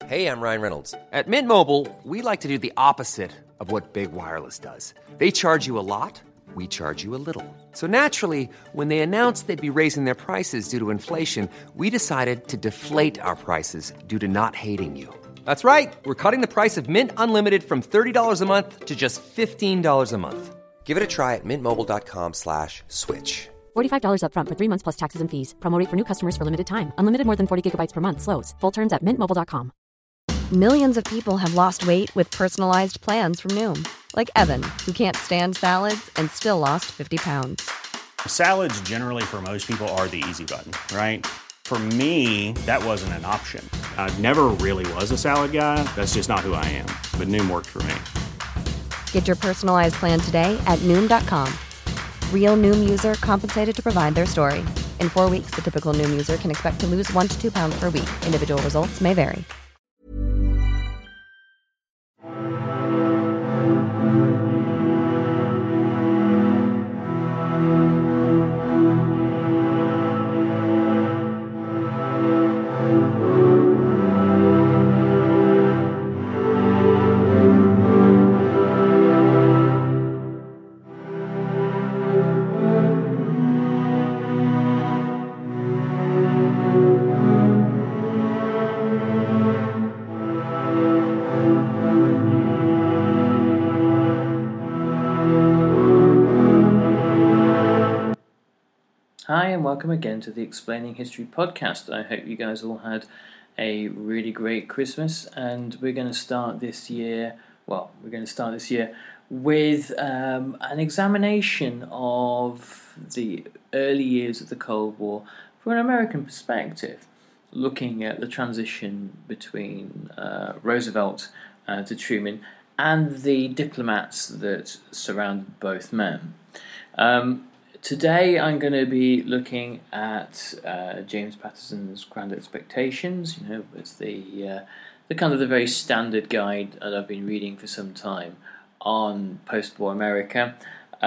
Hey, I'm Ryan Reynolds. At Mint Mobile, we like to do the opposite of what Big Wireless does. They charge you a lot, we charge you a little. So naturally, when they announced they'd be raising their prices due to inflation, we decided to deflate our prices due to not hating you. That's right. We're cutting the price of Mint Unlimited from $30 a month to just $15 a month. Give it a try at mintmobile.com/switch. $45 up front for 3 months plus taxes and fees. Promo rate for new customers for limited time. Unlimited more than 40 gigabytes per month. Slows full terms at mintmobile.com. Millions of people have lost weight with personalized plans from Noom. Like Evan, who can't stand salads and still lost 50 pounds. Salads generally for most people are the easy button, right? For me, that wasn't an option. I never really was a salad guy. That's just not who I am. But Noom worked for me. Get your personalized plan today at Noom.com. Real Noom user compensated to provide their story. In 4 weeks, the typical Noom user can expect to lose 1 to 2 pounds per week. Individual results may vary. Hi and welcome again to the Explaining History podcast. I hope you guys all had a really great Christmas, and we're going to start this year with an examination of the early years of the Cold War from an American perspective, looking at the transition between Roosevelt to Truman and the diplomats that surrounded both men. Today I'm going to be looking at James Patterson's Grand Expectations. You know, it's the kind of the very standard guide that I've been reading for some time on post-war America.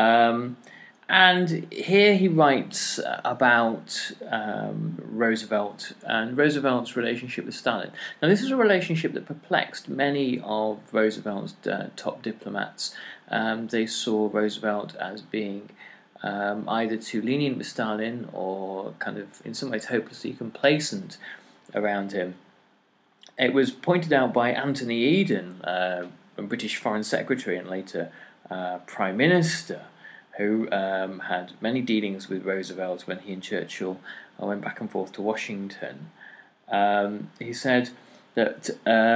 And here he writes about Roosevelt and Roosevelt's relationship with Stalin. Now, this is a relationship that perplexed many of Roosevelt's top diplomats. They saw Roosevelt as being either too lenient with Stalin or kind of in some ways hopelessly complacent around him. It was pointed out by Anthony Eden, a British Foreign Secretary and later Prime Minister, who had many dealings with Roosevelt when he and Churchill went back and forth to Washington. He said that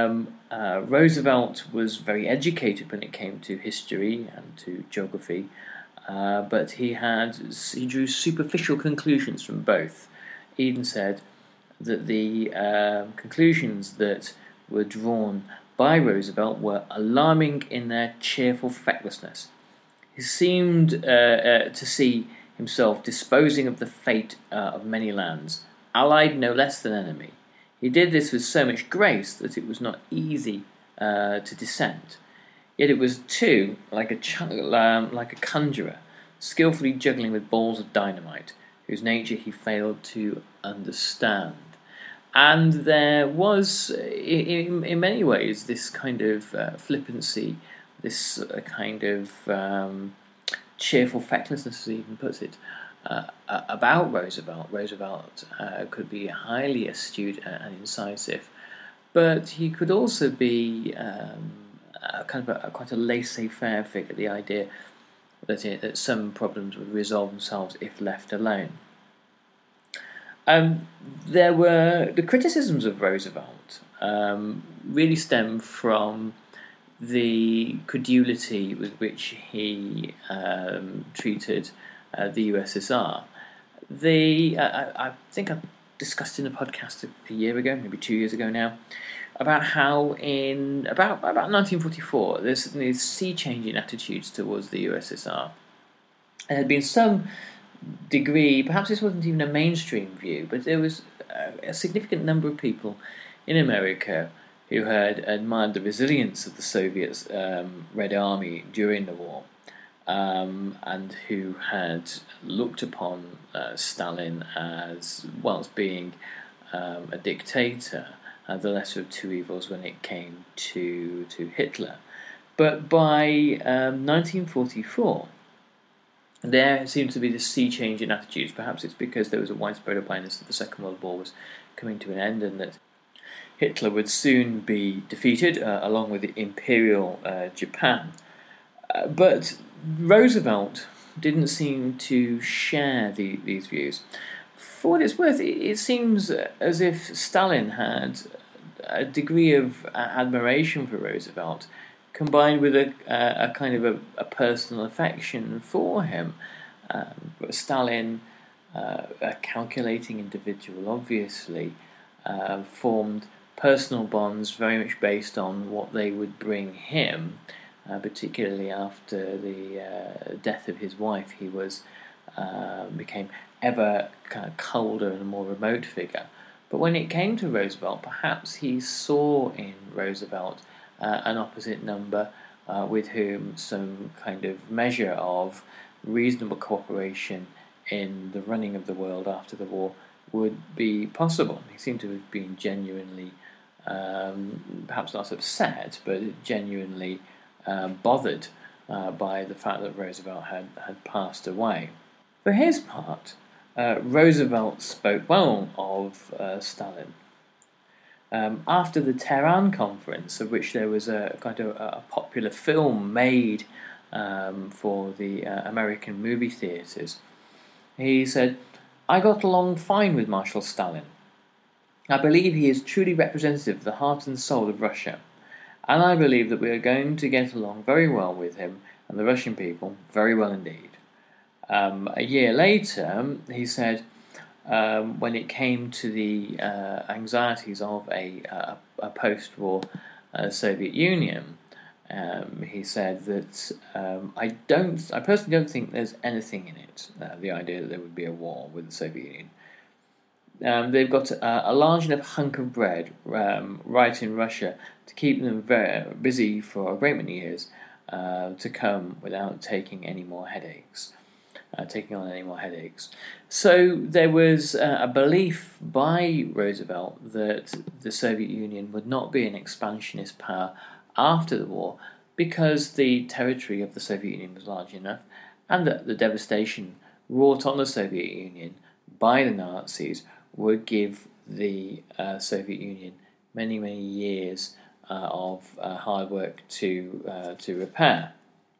Roosevelt was very educated when it came to history and to geography, but he drew superficial conclusions from both. Eden said that the conclusions that were drawn by Roosevelt were alarming in their cheerful fecklessness. He seemed to see himself disposing of the fate of many lands, allied no less than enemy. He did this with so much grace that it was not easy to dissent. Yet it was too like a conjurer, skillfully juggling with balls of dynamite, whose nature he failed to understand. And there was, in many ways, this kind of flippancy, this kind of cheerful fecklessness, as he even puts it, about Roosevelt. Roosevelt could be highly astute and incisive, but he could also be quite a laissez-faire figure. The idea that some problems would resolve themselves if left alone. There were the criticisms of Roosevelt really stem from the credulity with which he treated the USSR. I think I discussed in a podcast a year ago, maybe 2 years ago now, about how in about 1944 there's these sea change in attitudes towards the USSR. There had been some degree, perhaps this wasn't even a mainstream view, but there was a significant number of people in America who had admired the resilience of the Soviet Red Army during the war, and who had looked upon Stalin as being a dictator, the lesser of two evils when it came to Hitler. But by 1944, there seems to be this sea change in attitudes. Perhaps it's because there was a widespread awareness that the Second World War was coming to an end and that Hitler would soon be defeated, along with Imperial Japan. But Roosevelt didn't seem to share these views. For what it's worth, it seems as if Stalin had a degree of admiration for Roosevelt, combined with a kind of a personal affection for him. Stalin, a calculating individual, obviously, formed personal bonds very much based on what they would bring him, particularly after the death of his wife. He became ever kind of colder and more remote figure. But when it came to Roosevelt, perhaps he saw in Roosevelt an opposite number with whom some kind of measure of reasonable cooperation in the running of the world after the war would be possible. He seemed to have been genuinely, perhaps not upset, but genuinely bothered by the fact that Roosevelt had passed away. For his part, Roosevelt spoke well of Stalin. After the Tehran conference, of which there was a kind of a popular film made for the American movie theatres, he said, "I got along fine with Marshal Stalin. I believe he is truly representative of the heart and soul of Russia, and I believe that we are going to get along very well with him and the Russian people, very well indeed." A year later, he said, when it came to the anxieties of a post-war Soviet Union, he said that I personally don't think there's anything in it, the idea that there would be a war with the Soviet Union. They've got a large enough hunk of bread right in Russia to keep them very busy for a great many years to come without taking on any more headaches. So there was a belief by Roosevelt that the Soviet Union would not be an expansionist power after the war because the territory of the Soviet Union was large enough, and that the devastation wrought on the Soviet Union by the Nazis would give the Soviet Union many, many years of hard work to repair.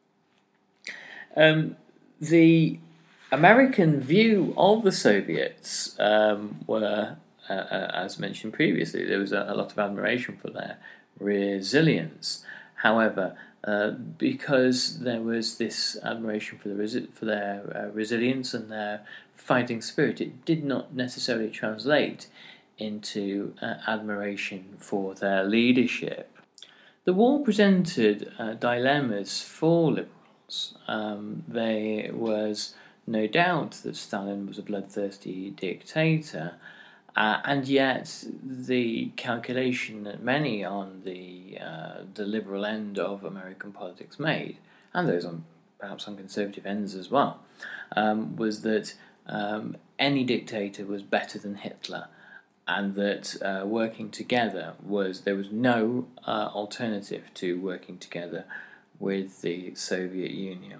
The American view of the Soviets were, as mentioned previously, there was a lot of admiration for their resilience. However, because there was this admiration for their resilience and their fighting spirit, it did not necessarily translate into admiration for their leadership. The war presented dilemmas for liberals. There was no doubt that Stalin was a bloodthirsty dictator, and yet the calculation that many on the liberal end of American politics made, and those perhaps on conservative ends as well, was that any dictator was better than Hitler, and that working together there was no alternative to working together with the Soviet Union.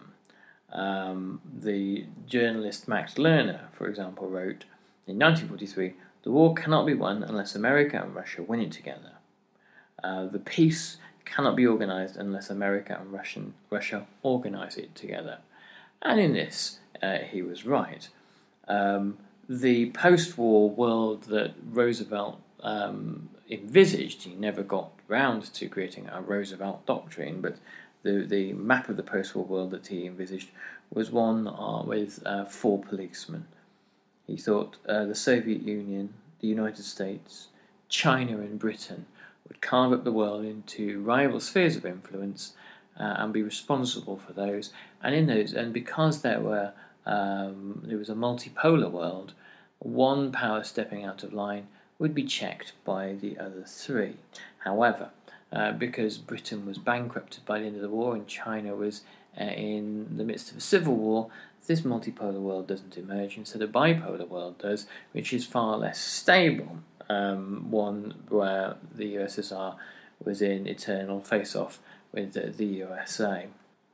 The journalist Max Lerner, for example, wrote in 1943, "The war cannot be won unless America and Russia win it together. The peace cannot be organized unless America and Russia organize it together." And in this, he was right. The post-war world that Roosevelt envisaged, he never got round to creating a Roosevelt doctrine, but the map of the post-war world that he envisaged was one with 4 policemen. He thought the Soviet Union, the United States, China and Britain would carve up the world into rival spheres of influence and be responsible for those. And because there was a multipolar world, one power stepping out of line would be checked by the other 3. However, because Britain was bankrupted by the end of the war and China was in the midst of a civil war, this multipolar world doesn't emerge. Instead, a bipolar world does, which is far less stable. one where the USSR was in eternal face-off with the USA.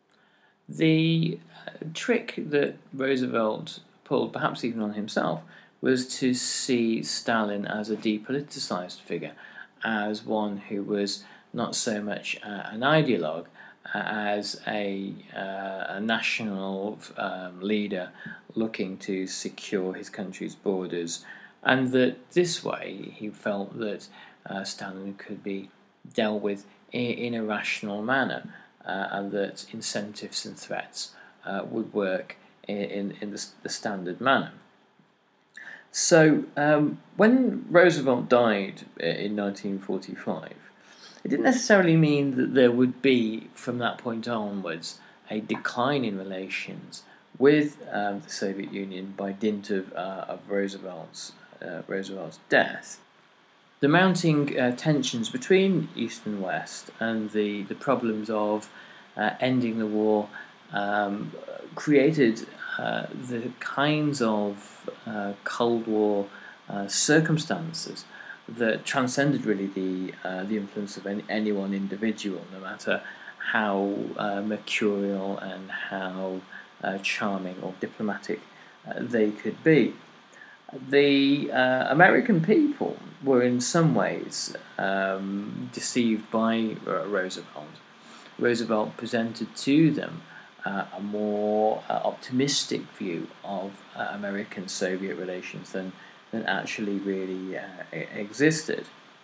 The trick that Roosevelt pulled, perhaps even on himself, was to see Stalin as a depoliticized figure, as one who was not so much an ideologue as a national leader looking to secure his country's borders, and that this way he felt that Stalin could be dealt with in a rational manner, and that incentives and threats would work in the standard manner. So when Roosevelt died in 1945, it didn't necessarily mean that there would be, from that point onwards, a decline in relations with the Soviet Union by dint of Roosevelt's death. The mounting tensions between East and West and the problems of ending the war created the kinds of Cold War circumstances that transcended really the influence of any one individual, no matter how mercurial and how charming or diplomatic they could be. The American people were in some ways deceived by Roosevelt. Roosevelt presented to them a more optimistic view of American-Soviet relations than actually really existed.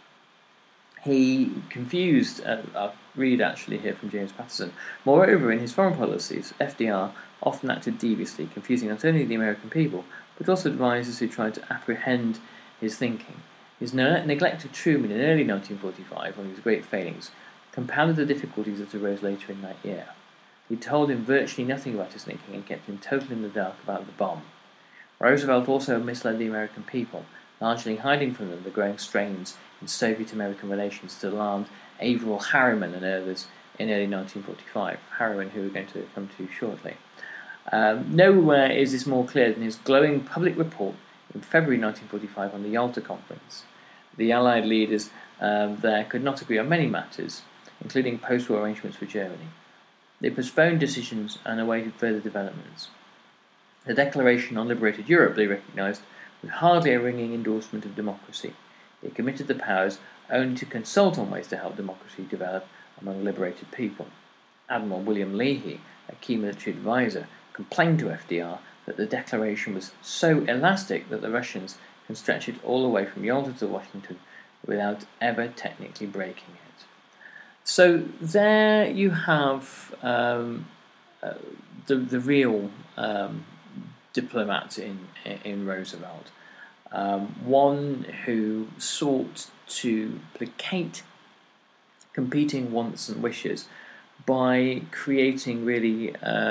He confused, I'll read actually here from James Patterson, moreover, in his foreign policies, FDR often acted deviously, confusing not only the American people, but also advisers who tried to apprehend his thinking. His neglect of Truman in early 1945, one of his great failings, compounded the difficulties that arose later in that year. He told him virtually nothing about his thinking and kept him totally in the dark about the bomb. Roosevelt also misled the American people, largely hiding from them the growing strains in Soviet-American relations that alarmed Averell Harriman and others in early 1945, Harriman, who we're going to come to shortly. Nowhere is this more clear than his glowing public report in February 1945 on the Yalta Conference. The Allied leaders there could not agree on many matters, including post-war arrangements for Germany. They postponed decisions and awaited further developments. The Declaration on Liberated Europe, they recognised, was hardly a ringing endorsement of democracy. It committed the powers only to consult on ways to help democracy develop among liberated people. Admiral William Leahy, a key military advisor, complained to FDR that the declaration was so elastic that the Russians can stretch it all the way from Yalta to Washington without ever technically breaking it. So there you have the real diplomat in Roosevelt, one who sought to placate competing wants and wishes by creating really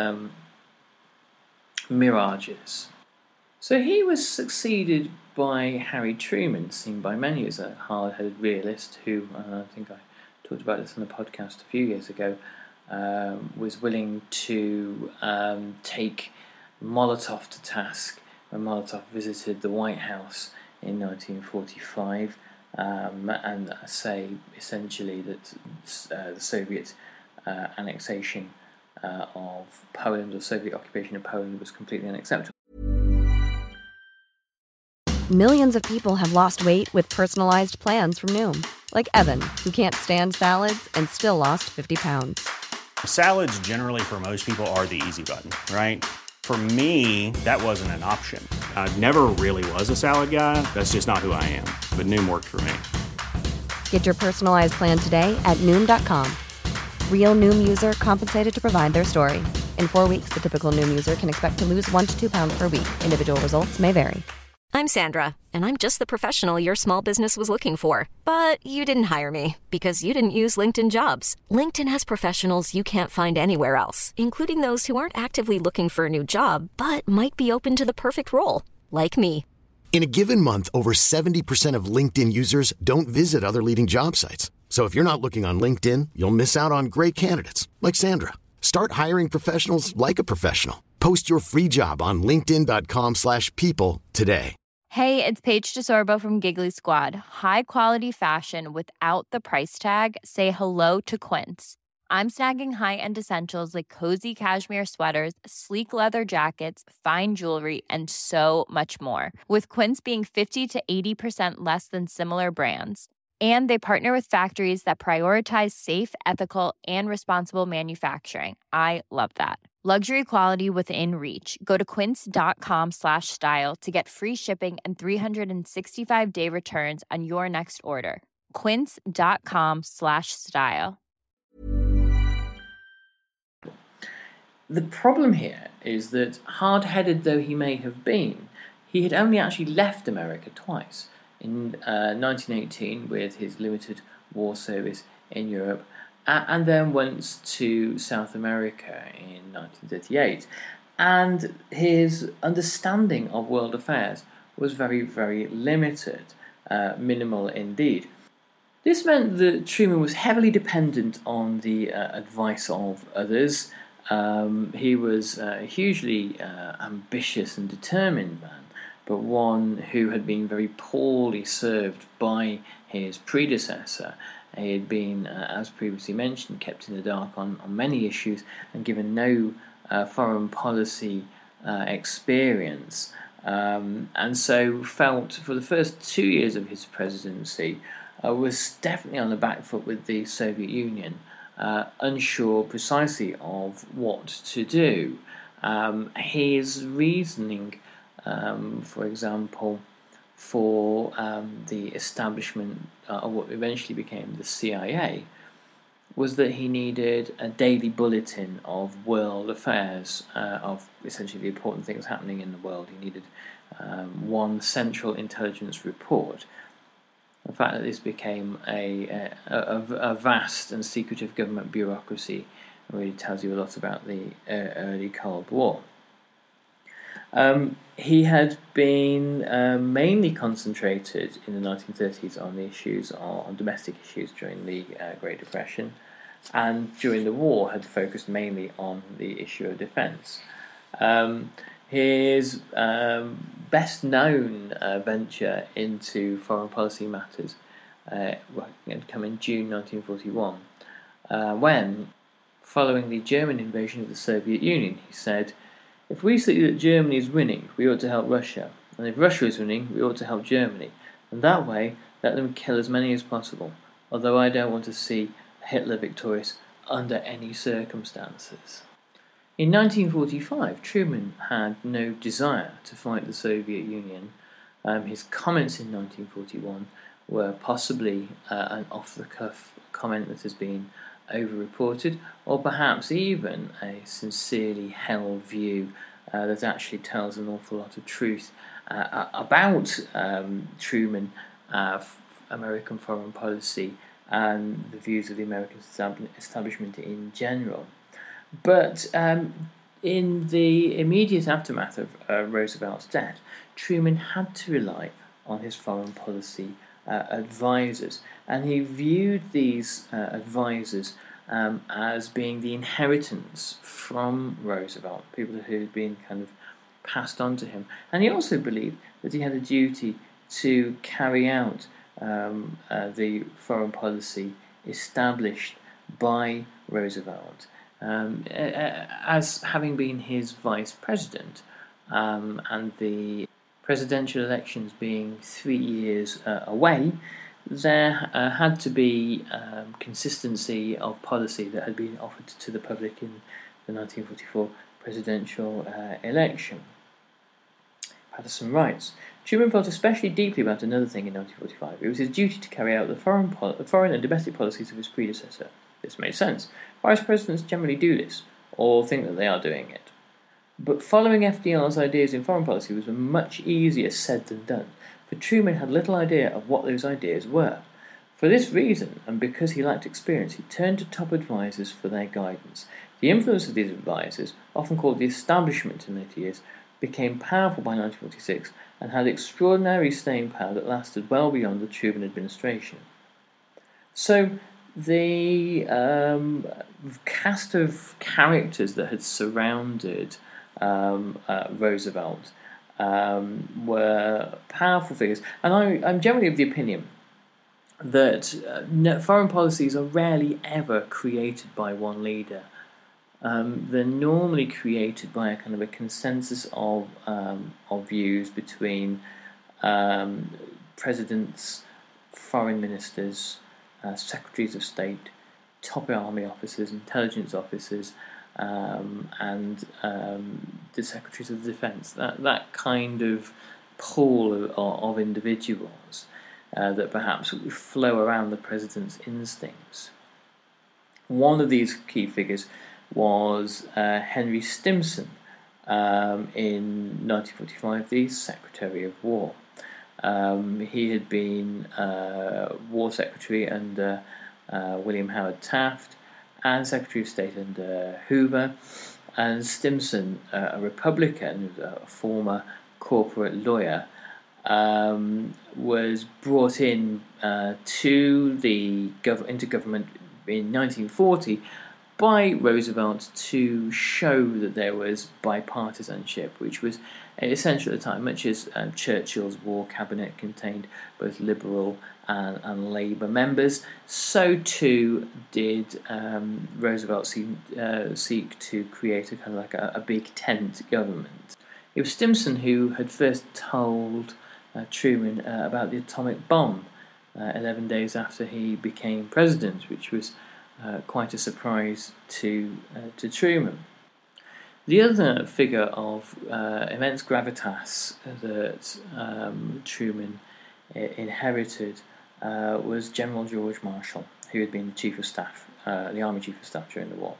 mirages. So he was succeeded by Harry Truman, seen by many as a hard-headed realist who, I think I talked about this on the podcast a few years ago, was willing to take Molotov to task when Molotov visited the White House in 1945 and say essentially that the Soviet annexation of Poland, or Soviet occupation of Poland, was completely unacceptable. Millions of people have lost weight with personalized plans from Noom. Like Evan, who can't stand salads and still lost 50 pounds. Salads generally for most people are the easy button, right? For me, that wasn't an option. I never really was a salad guy. That's just not who I am. But Noom worked for me. Get your personalized plan today at Noom.com. Real Noom user compensated to provide their story. In 4 weeks, the typical Noom user can expect to lose 1 to 2 pounds per week. Individual results may vary. I'm Sandra, and I'm just the professional your small business was looking for. But you didn't hire me because you didn't use LinkedIn Jobs. LinkedIn has professionals you can't find anywhere else, including those who aren't actively looking for a new job, but might be open to the perfect role, like me. In a given month, over 70% of LinkedIn users don't visit other leading job sites. So if you're not looking on LinkedIn, you'll miss out on great candidates like Sandra. Start hiring professionals like a professional. Post your free job on linkedin.com/people today. Hey, it's Paige DeSorbo from Giggly Squad. High quality fashion without the price tag. Say hello to Quince. I'm snagging high-end essentials like cozy cashmere sweaters, sleek leather jackets, fine jewelry, and so much more. With Quince being 50 to 80% less than similar brands. And they partner with factories that prioritize safe, ethical, and responsible manufacturing. I love that. Luxury quality within reach. Go to quince.com/style to get free shipping and 365-day returns on your next order. Quince.com/style. The problem here is that, hard-headed though he may have been, he had only actually left America twice. In 1918 with his limited war service in Europe, and then once to South America in 1938. And his understanding of world affairs was very, very limited, minimal indeed. This meant that Truman was heavily dependent on the advice of others. He was a hugely ambitious and determined man, but one who had been very poorly served by his predecessor. He had been, as previously mentioned, kept in the dark on many issues and given no foreign policy experience, and so felt for the first 2 years of his presidency was definitely on the back foot with the Soviet Union, unsure precisely of what to do. His reasoning, for example, for the establishment of what eventually became the CIA, was that he needed a daily bulletin of world affairs, of essentially the important things happening in the world. He needed one central intelligence report. The fact that this became a vast and secretive government bureaucracy really tells you a lot about the early Cold War. He had been mainly concentrated in the 1930s on the issues, on domestic issues during the Great Depression, and during the war had focused mainly on the issue of defence. His best known venture into foreign policy matters had come in June 1941, when, following the German invasion of the Soviet Union, he said, "If we see that Germany is winning, we ought to help Russia. And if Russia is winning, we ought to help Germany. And that way, let them kill as many as possible. Although I don't want to see Hitler victorious under any circumstances." In 1945, Truman had no desire to fight the Soviet Union. His comments in 1941 were possibly an off-the-cuff comment that has been over-reported, or perhaps even a sincerely held view that actually tells an awful lot of truth about Truman, American foreign policy, and the views of the American establishment in general. But in the immediate aftermath of Roosevelt's death, Truman had to rely on his foreign policy advisors, and he viewed these advisors as being the inheritance from Roosevelt, people who had been kind of passed on to him. And he also believed that he had a duty to carry out the foreign policy established by Roosevelt. As having been his vice president, and the presidential elections being 3 years away, there had to be consistency of policy that had been offered to the public in the 1944 presidential election. Patterson writes, Truman felt especially deeply about another thing in 1945. It was his duty to carry out the foreign and domestic policies of his predecessor. This made sense. Vice presidents generally do this, or think that they are doing it. But following FDR's ideas in foreign policy was much easier said than done, for Truman had little idea of what those ideas were. For this reason, and because he lacked experience, he turned to top advisors for their guidance. The influence of these advisors, often called the establishment in later years, became powerful by 1946 and had extraordinary staying power that lasted well beyond the Truman administration. So, the cast of characters that had surrounded Roosevelt were powerful figures. And I'm generally of the opinion that foreign policies are rarely ever created by one leader. They're normally created by a kind of a consensus of views between presidents, foreign ministers, secretaries of state, top army officers, intelligence officers, and the secretaries of defence. That kind of pool of individuals that perhaps flow around the president's instincts. One of these key figures was Henry Stimson, in 1945, the Secretary of War. He had been War Secretary under William Howard Taft and Secretary of State under Hoover. And Stimson, a Republican, a former corporate lawyer, was brought in into government in 1940 by Roosevelt to show that there was bipartisanship, which was essential at the time. Much as Churchill's war cabinet contained both Liberal and Labour members, so too did Roosevelt seek to create a kind of like a big tent government. It was Stimson who had first told Truman about the atomic bomb 11 days after he became president, which was quite a surprise to Truman. The other figure of immense gravitas that Truman inherited was General George Marshall, who had been the Chief of Staff, the Army Chief of Staff during the war.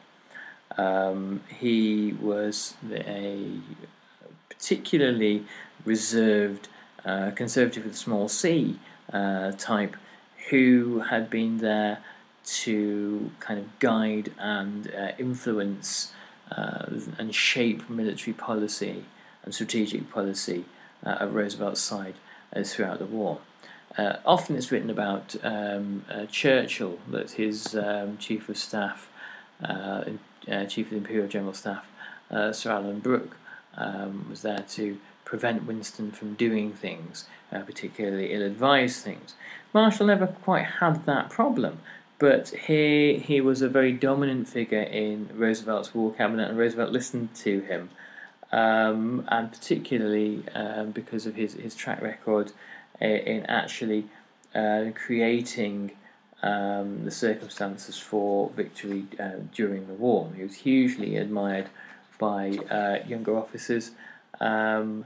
He was a particularly reserved, conservative with a small c type, who had been there to kind of guide and influence and shape military policy and strategic policy at Roosevelt's side throughout the war. Often it's written about Churchill, that his Chief of Staff, Chief of the Imperial General Staff, Sir Alan Brooke, was there to prevent Winston from doing things, particularly ill-advised things. Marshall never quite had that problem, but he was a very dominant figure in Roosevelt's war cabinet, and Roosevelt listened to him, and particularly because of his track record in actually creating the circumstances for victory during the war. He was hugely admired by younger officers, and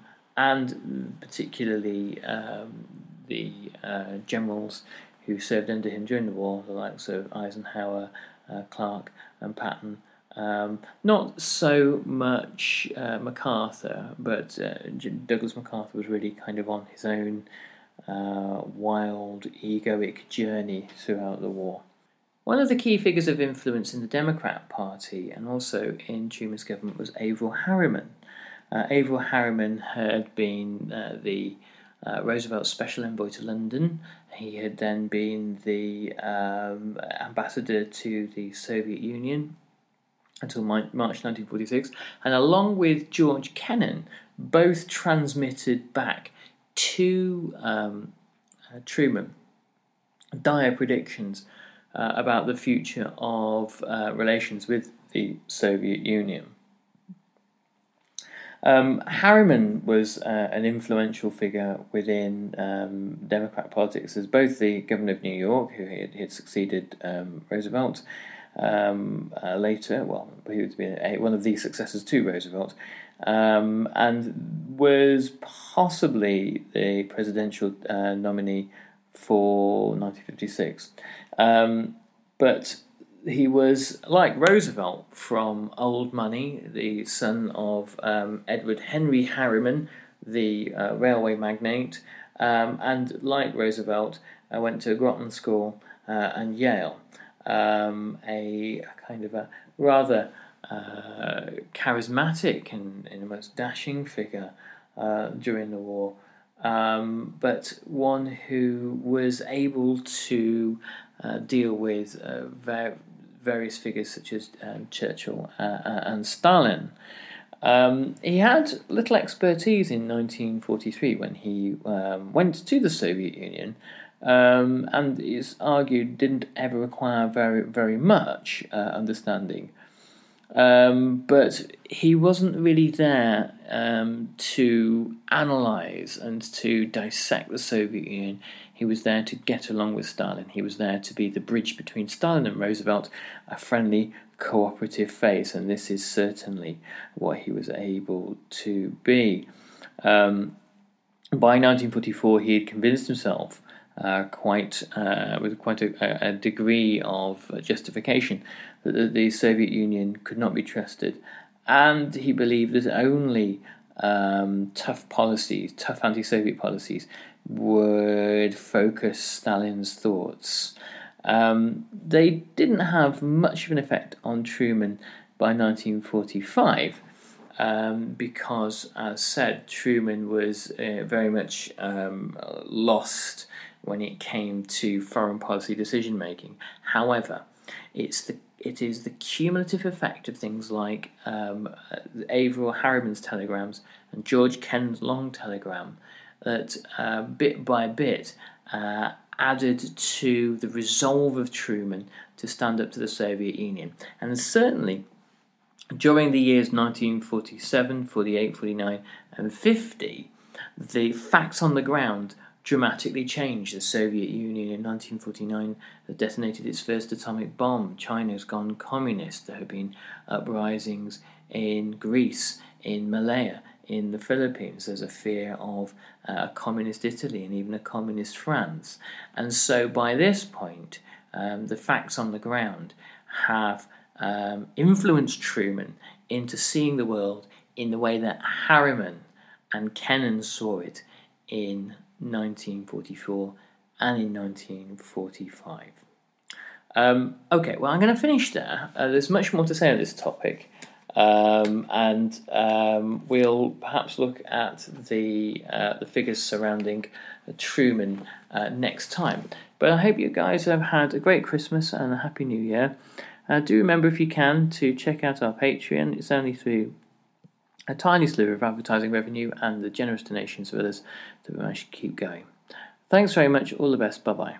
particularly the generals who served under him during the war, the likes of Eisenhower, Clark and Patton. Not so much MacArthur, but Douglas MacArthur was really kind of on his own wild, egoic journey throughout the war. One of the key figures of influence in the Democrat Party and also in Truman's government was Averell Harriman. Averell Harriman had been the Roosevelt's special envoy to London. He had then been the ambassador to the Soviet Union until March 1946, and along with George Kennan, both transmitted back to Truman dire predictions about the future of relations with the Soviet Union. Harriman was an influential figure within Democrat politics as both the governor of New York, who had succeeded Roosevelt later. Well, he would be one of the successors to Roosevelt, and was possibly the presidential nominee for 1956. But he was, like Roosevelt, from old money, the son of Edward Henry Harriman, the railway magnate, and like Roosevelt, went to Groton School and Yale, a kind of a rather charismatic and a most dashing figure during the war, but one who was able to deal with various figures such as Churchill and Stalin. He had little expertise in 1943 when he went to the Soviet Union, and is argued didn't ever require very, very much understanding. But he wasn't really there to analyse and to dissect the Soviet Union. He was there to get along with Stalin. He was there to be the bridge between Stalin and Roosevelt, a friendly, cooperative face, and this is certainly what he was able to be. By 1944, he had convinced himself with quite a degree of justification that the Soviet Union could not be trusted, and he believed that only tough anti-Soviet policies would focus Stalin's thoughts. They didn't have much of an effect on Truman by 1945, because, as said, Truman was very much lost when it came to foreign policy decision making. However, it is the cumulative effect of things like Averell Harriman's telegrams and George Kennan's long telegram that bit by bit added to the resolve of Truman to stand up to the Soviet Union. And certainly during the years 1947, 48, 49 and 50, the facts on the ground dramatically changed. The Soviet Union in 1949 had detonated its first atomic bomb. China's gone communist. There have been uprisings in Greece, in Malaya, in the Philippines. There's a fear of a communist Italy and even a communist France. And so by this point, the facts on the ground have influenced Truman into seeing the world in the way that Harriman and Kennan saw it in 1944 and in 1945. Okay, well, I'm going to finish there. There's much more to say on this topic, and we'll perhaps look at the figures surrounding Truman next time. But I hope you guys have had a great Christmas and a Happy New Year. Do remember, if you can, to check out our Patreon. It's only through a tiny slew of advertising revenue and the generous donations of others that we managed to keep going. Thanks very much. All the best. Bye-bye.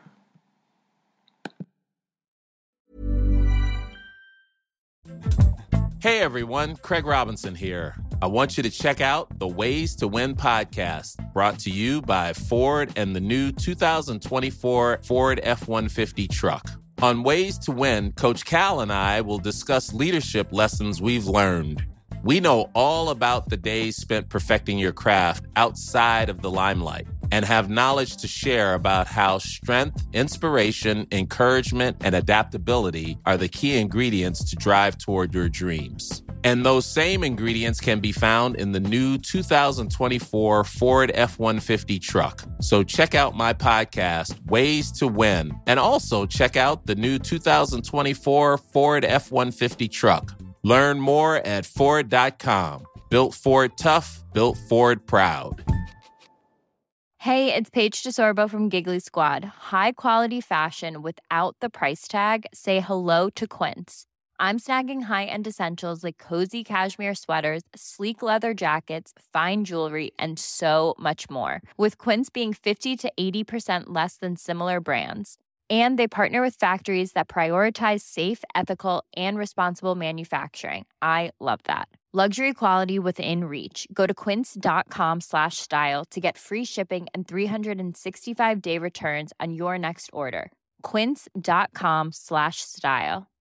Hey everyone, Craig Robinson here. I want you to check out the Ways to Win podcast, brought to you by Ford and the new 2024 Ford F-150 truck. On Ways to Win, Coach Cal and I will discuss leadership lessons we've learned. We know all about the days spent perfecting your craft outside of the limelight and have knowledge to share about how strength, inspiration, encouragement, and adaptability are the key ingredients to drive toward your dreams. And those same ingredients can be found in the new 2024 Ford F-150 truck. So check out my podcast, Ways to Win, and also check out the new 2024 Ford F-150 truck. Learn more at Ford.com. Built Ford tough, built Ford proud. Hey, it's Paige DeSorbo from Giggly Squad. High quality fashion without the price tag. Say hello to Quince. I'm snagging high-end essentials like cozy cashmere sweaters, sleek leather jackets, fine jewelry, and so much more. With Quince being 50 to 80% less than similar brands. And they partner with factories that prioritize safe, ethical, and responsible manufacturing. I love that. Luxury quality within reach. Go to quince.com/style to get free shipping and 365-day returns on your next order. Quince.com/style.